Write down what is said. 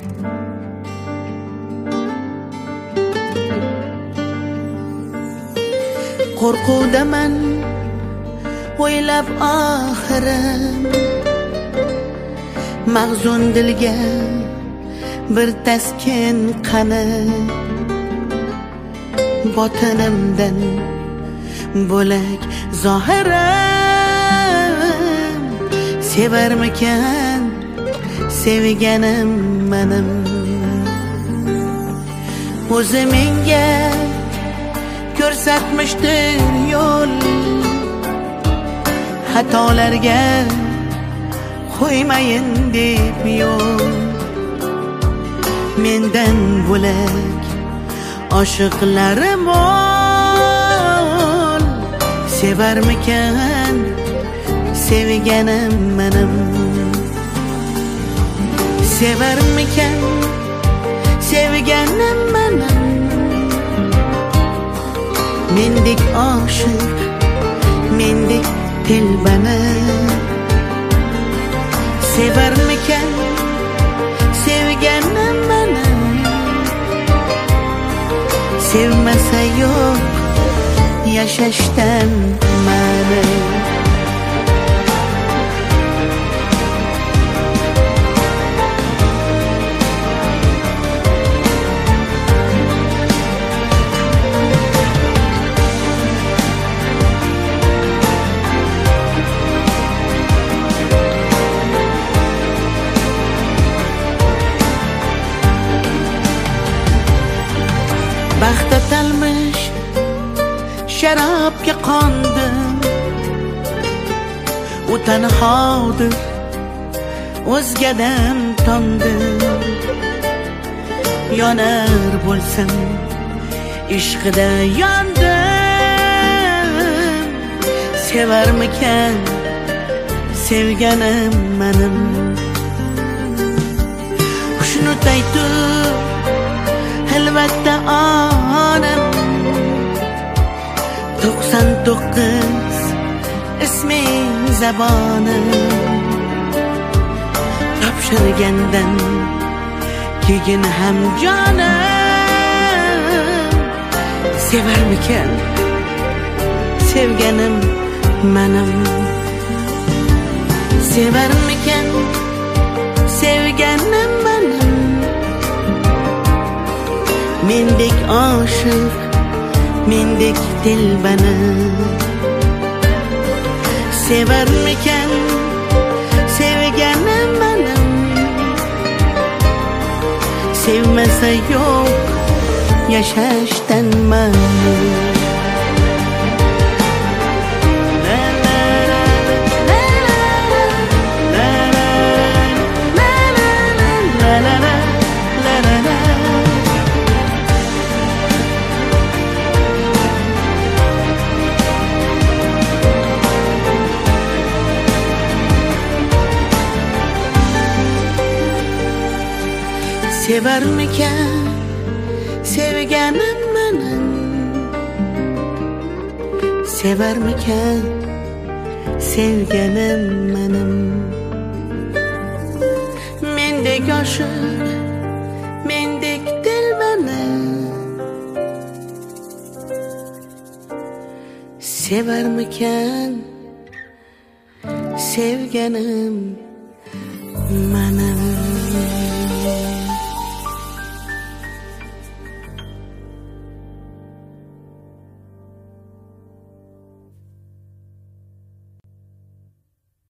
Qo'rquvdaman o'ylab oxirim, mag'zun dilga bir taskin qani, botinimdan bo'lak zohirim. Sevarmikan sevganim menim, o'zi menga ko'rsatmishdir yo'l, xatolarga qo'ymayin deb yo'l. Mendan bo'lak oshiqlarim ol, sevarmikan sevganim menim, sevarmikan sevganim menim. Mendek oshiq, mendek telbani sevarmikan sevganim menim. Sevmasa yo'q yashashdan ma'ni. Baxt atalmish sharobga qondim, u tanhodir o'zgadan tondim. Yonar bo'lsam ishqida yondim, sevarmikan sevganim menim. Xushnud aytib albatta onam, 99 isming zabonim. Topshirgandan keyin ham jonim, sevarmikan sevganim menim, sevarmikan sevganim menim. Mendek oshiq, mendek dilbani sevarmikan sevganim menim. Sevmasa yo'q yashashdan ma'ni. Sevarmikan sevganim menim, sevarmikan sevganim menim. Mendek oshiq, mendek dilbani sevarmikan sevganim menim.